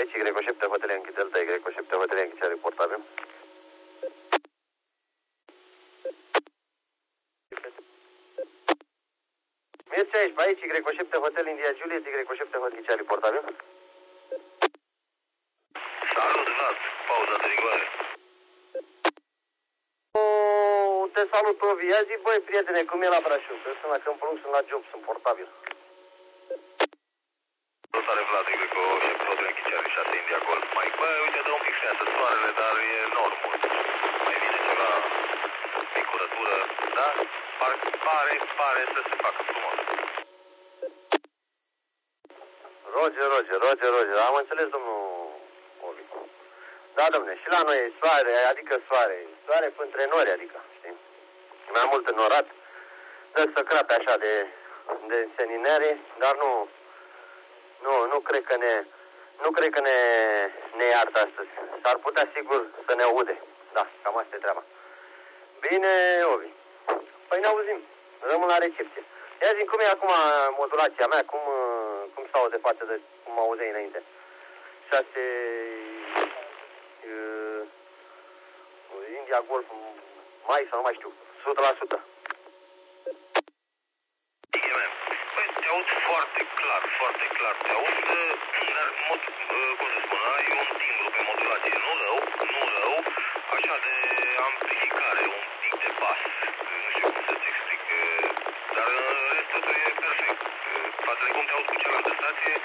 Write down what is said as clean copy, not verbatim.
aici, Y7 Hotel Yankee Delta, Y7 Hotel Yankee, ce reportabil. Mersi aici, pe aici, Y7 Hotel India Juliet, Y7 Hotel, ce reportabil. Salut, Vlad, pauza de rigoare. Te salut, Ovi. Ia zi, băi, prietene, cum e la Brașov? Că sunt la Câmpul Lung, sunt la job, sunt portabil. Salutare, Vlad, Y7 Hotel Yankee 6 India Golf Mike. Băi, uite, dă un pic seață soarele, dar e normal. Mai vine ceva picurătură, dar pare să se facă frumos. Roger. Am înțeles, domnul Ovi. Da, domne, și la noi e soare, adică soare între nori, adică, știi? Mai mult înnorat. Dă să crape așa de înseninere, dar nu cred că ne iartă astăzi. S-ar putea sigur să ne aude. Da, cam asta e treaba. Bine, Ovi. Păi ne auzim. Rămân la recepție. Ia zi, cum e acum modulația mea? Cum stau de față de cum mă auzeai înainte? 6 India Golf mai sau nu mai știu. 100%. Păi, te aud foarte clar. Te aud, dar, cum să spun, ai un timbru pe modulație, nu rău, așa de amplificare, un pic de bas, nu știu cum să-ți explic, dar în rest totul e perfect. Față de cum te aud cu cealaltă stație,